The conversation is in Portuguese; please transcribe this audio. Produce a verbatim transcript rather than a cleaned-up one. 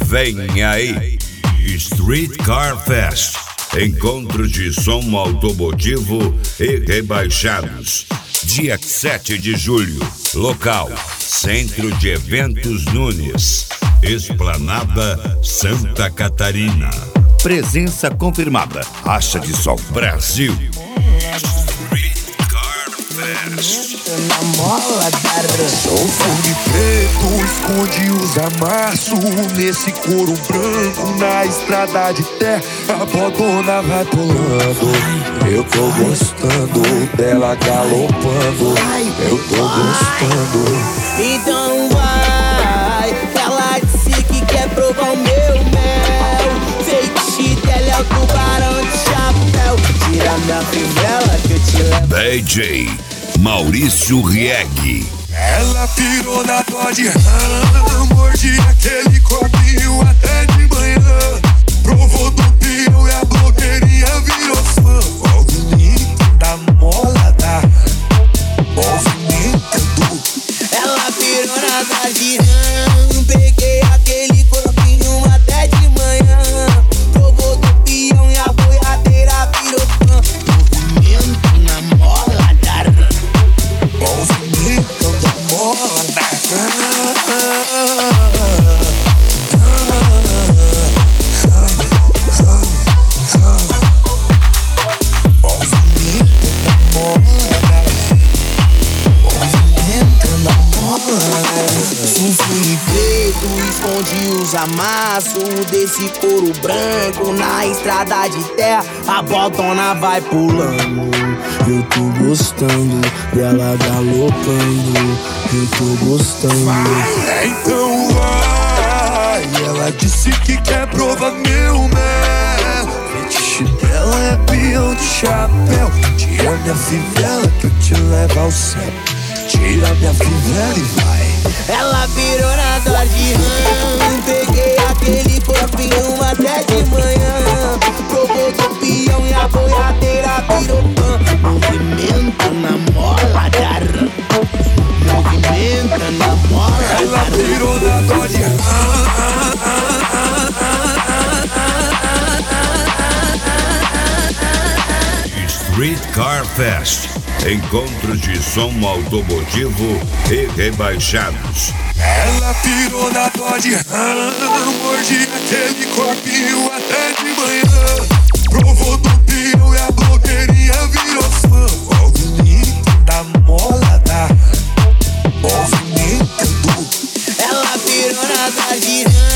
Vem aí, Street Car Fest, encontro de som automotivo e rebaixados, dia sete de julho, local, Centro de Eventos Nunes, Esplanada Santa Catarina. Presença confirmada, Racha de Sol Brasil. Street Car Fest. Na mola da sou fone preto, esconde os amassos nesse couro branco na estrada de terra. A bodona vai pulando, eu tô gostando dela galopando, eu tô gostando. Então vai, ela disse que quer provar o meu mel. Feitiço dela é o tubarão de chapéu. Tira minha fivela que eu te levo. D J Maurício Rieg. Ela pirou na Dodge Ram, mordi aquele corpinho até de manhã. Provou do pião e a blogueirinha virou fã. Movimento da mola da movimentando. Ela pirou na Dodge Ram, peguei aquele corpinho até de manhã. Provou do pião e a boiadeira virou fã. Movimento na mola da Ram. Movimento da mola da Sulfone preto esconde os amassos desse couro branco na estrada de terra. A botona vai pulando, eu tô gostando dela galopando, eu tô gostando. Vai, então vai. Ela disse que quer provar meu mel. Fetiche dela é peão de chapéu. Tira minha fivela que eu te levo ao céu. Tira minha fivela e vai. Ela virou na Dodge Ram, peguei aquele corpinho até de manhã. Provou do pião e a boiadeira virou fã. Movimento na mola da Ram. Movimento na mola da Ram. Ela virou na Dodge Street Car Fest, encontro de som automotivo e rebaixados. Ela pirou na Dodge Ram, mordi aquele corpinho até de manhã. Provou do pião e a blogueirinha virou fã. Movimento da mola da movimentando. Ela pirou na Dodge Ram.